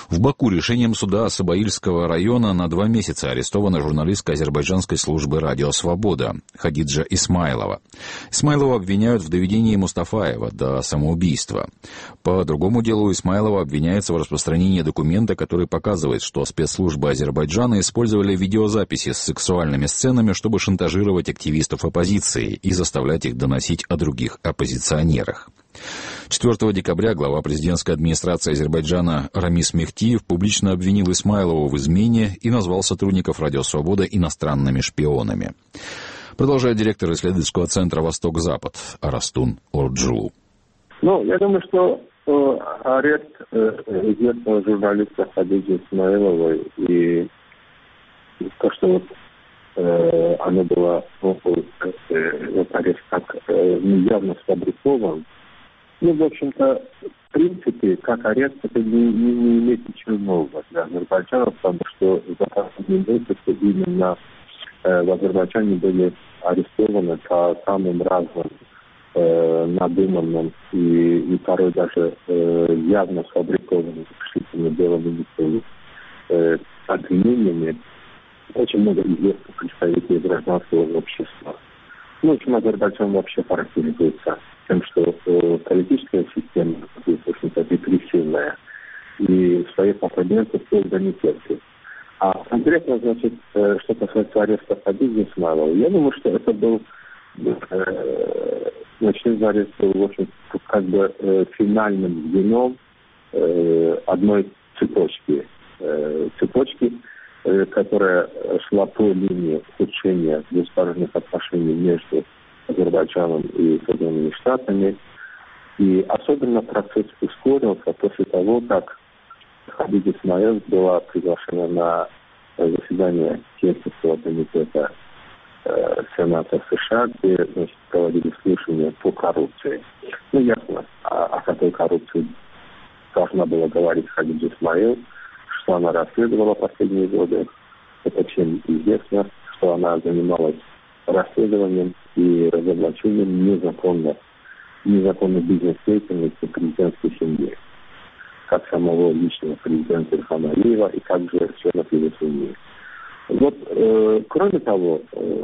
В Баку решением суда Сабаильского района на 2 месяца арестована журналистка азербайджанской службы «Радио Свобода» Хадиджа Исмайлова. Исмайлова обвиняют в доведении Мустафаева до самоубийства. По другому делу Исмайлова обвиняется в распространении документа, который показывает, что спецслужбы Азербайджана использовали видеозаписи с сексуальными сценами, чтобы шантажировать активистов оппозиции и заставлять их доносить о других оппозиционерах. 4 декабря глава президентской администрации Азербайджана Рамис Мехтиев публично обвинил Исмайлову в измене и назвал сотрудников «Радио Свобода» иностранными шпионами. Продолжает директор исследовательского центра «Восток-Запад» Арастун Орджулу. Я думаю, что арест известного журналиста Хадиджи Исмайловой и то, что оно было, арест так явно сфабрикован, в общем-то, в принципе, как арест, это не имеет ничего нового для Азербайджана, потому что за последние месяцы именно в Азербайджане были арестованы по самым разным надуманным и порой даже явно сфабрикованным решительно белыми обвинениями очень много известных представителей гражданского общества. В общем, Азербайджан вообще характеризуется тем, что политическая система, в общем-то, репрессивная, и своих оппонентов долго не терпит. А конкретно, значит, что касается ареста Хадиджи Исмайловой, я думаю, что это был ночной арест был, в общем, как бы финальным звеном одной цепочки, которая шла по линии ухудшения двусторонних отношений между Азербайджаном и Соединенными Штатами. И особенно процесс ускорился после того, как Хадиджа Исмайлова была приглашена на заседание Технического комитета Сената США, где, значит, проводили слушания по коррупции. Ясно, о какой коррупции должна была говорить Хадиджа Исмайлова, что она расследовала последние годы. Это всем известно, что она занималась расследованием и разоблачением незаконной бизнес-деятельности президентской семьи, как самого личного президента Ильхама Алиева и также членов его семьи. Кроме того,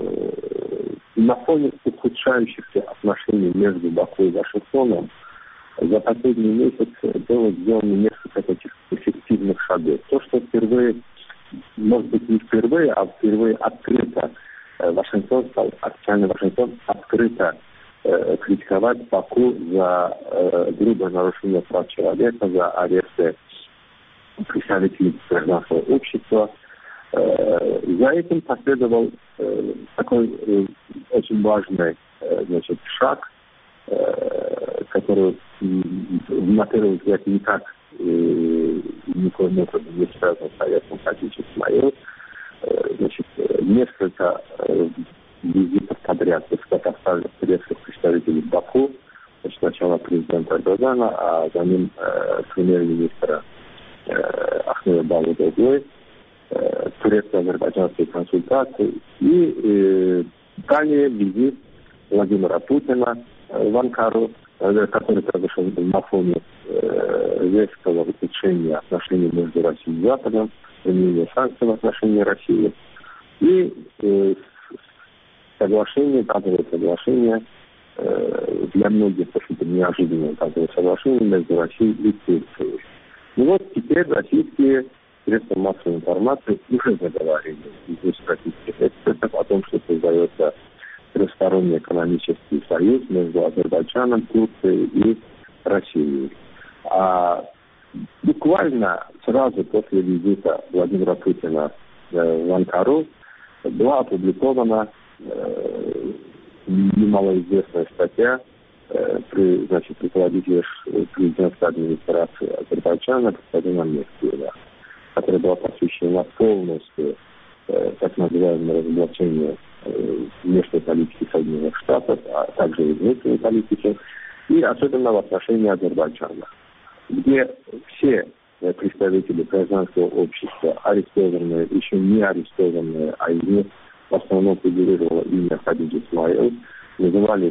на фоне ухудшающихся отношений между Баку и Вашингтоном за последние месяцы было сделано несколько таких эффективных шагов. То, что впервые, может быть, не впервые, а впервые открыто официальный Вашингтон открыто критиковать Баку за грубое нарушение прав человека, за аресты представителей гражданского общества. За этим последовал такой очень важный, шаг, который, на первый взгляд, никак никоим образом не связан с арестом Хадиджи Исмайловой. Несколько визитов подряд высокопоставленных турецких представителей в Баку, сначала президента Эрдогана, а за ним премьер-министра Ахмеда Давутоглы, турецко-азербайджанские консультации и далее визит Владимира Путина в Анкару, который произошел на фоне резкого ухудшения отношений между Россией и Западом, применения санкций в отношении России и базовое соглашение для многих, в общем-то, неожиданное базовое соглашение между Россией и Турцией. Теперь российские средства массовой информации уже заговорили из российских экспертов о том, что создается трехсторонний экономический союз между Азербайджаном, Турцией и Россией. А буквально сразу после визита Владимира Путина в Анкару была опубликована немалоизвестная статья руководителя президентской администрации Азербайджана господина Мехтиева, которая была посвящена полностью так называемому разоблачению внешней политики Соединенных Штатов, а также и внутренней политики, и особенно в отношении Азербайджана, где все представители гражданского общества, арестованные, еще не арестованные, а из них в основном фигурировало имя Хадиджи Исмайловой, назывались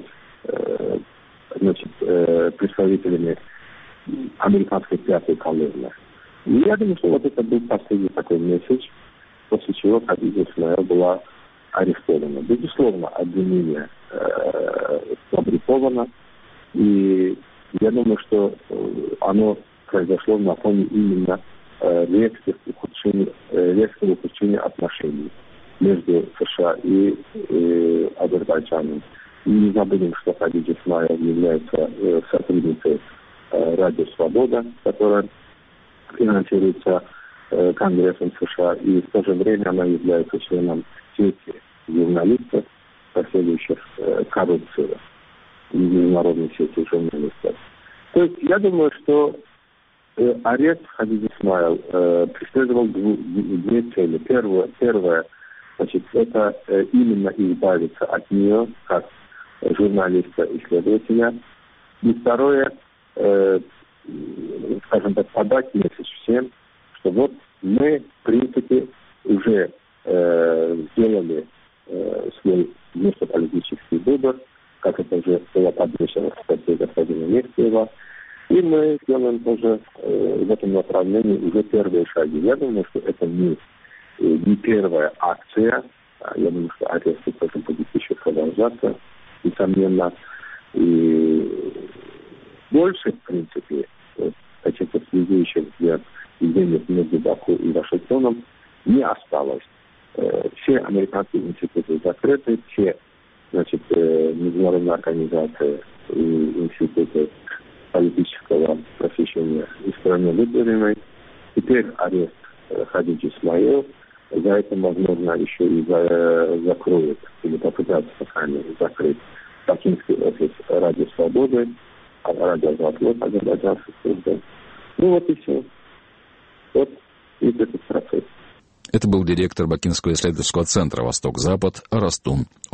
представителями американской пятой колонны. И я думаю, что вот это был последний такой месседж, после чего Хадиджа Исмаил была арестована. Безусловно, обвинение сфабриковано, и я думаю, что оно произошло на фоне именно резкого ухудшения отношений между США и Азербайджаном. И не забудем, что Хадиджа Исмаил является сотрудницей Радио Свобода, которая финансируется Конгрессом США, и в то же время она является членом сети журналистов, расследующих коррупцию, международной сети журналистов. То есть я думаю, что арест Хадиджи Исмаил преследовал две цели. Первое, значит, это именно избавиться от нее как журналиста-исследователя. И второе, скажем так, подать месседж всем, что вот мы, в принципе, уже сделали свой внешнеполитический выбор, как это уже было подмечено в статье господина Левкиева, и мы сделаем тоже в этом направлении уже первые шаги. Я думаю, что это не первая акция. Я думаю, что аресты тоже будет еще продолжаться, несомненно. И больше, в принципе, каких-то связующих денег между Баку и Вашингтоном не осталось. Все американские институты закрыты, все, значит, международные организации и институты политического просвещения из страны выборены. Теперь арест Хадиджи Исмаил, за это, возможно, еще и закроют, или попытаются, по крайней мере, закрыть бакинский офис Радио Свободы, радиозавод азербайджанской службы. Ну вот и все. Вот и этот процесс. Это был директор Бакинского исследовательского центра «Восток-Запад» Растун